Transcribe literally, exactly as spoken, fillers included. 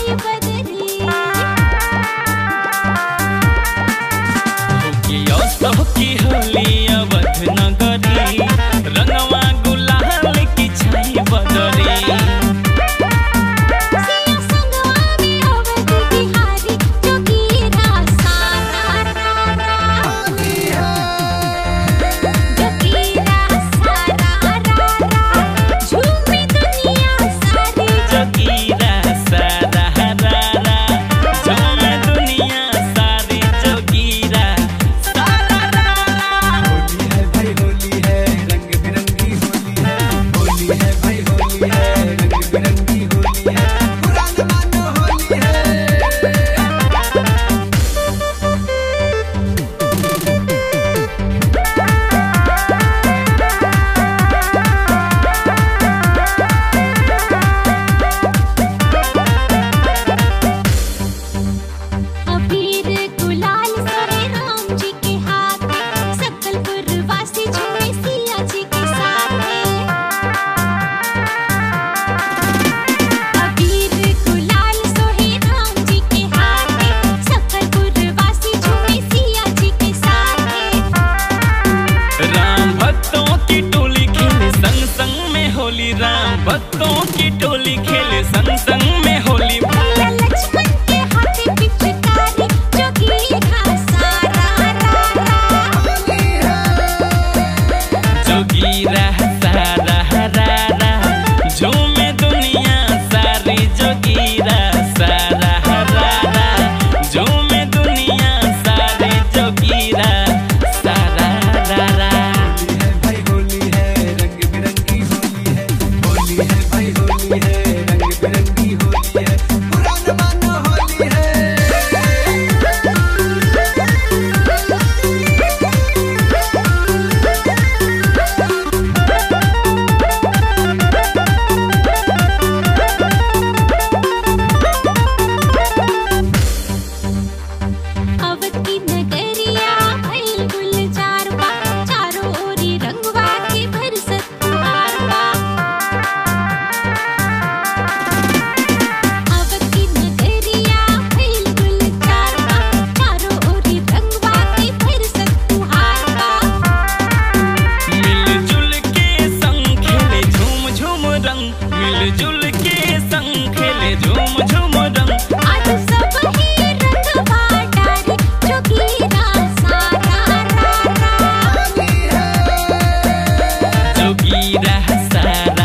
की होली अवध नगरी रंगवा गुलाल की छाई बदरी राम भक्तों की टोली खेले संग संग में होली लक्ष्मण के हाथे पिचकारी जोगीरा सारा जोगीरा सारा रा झूमे दुनिया सारी जोगीरा सारा रा झूमे दुनिया सारी जोगीरा सारा रा मिलजुल के संग खेले झूम झूम रंग आज सब ही रंग बाटारे जोगीरा सारा जोगीरा सारा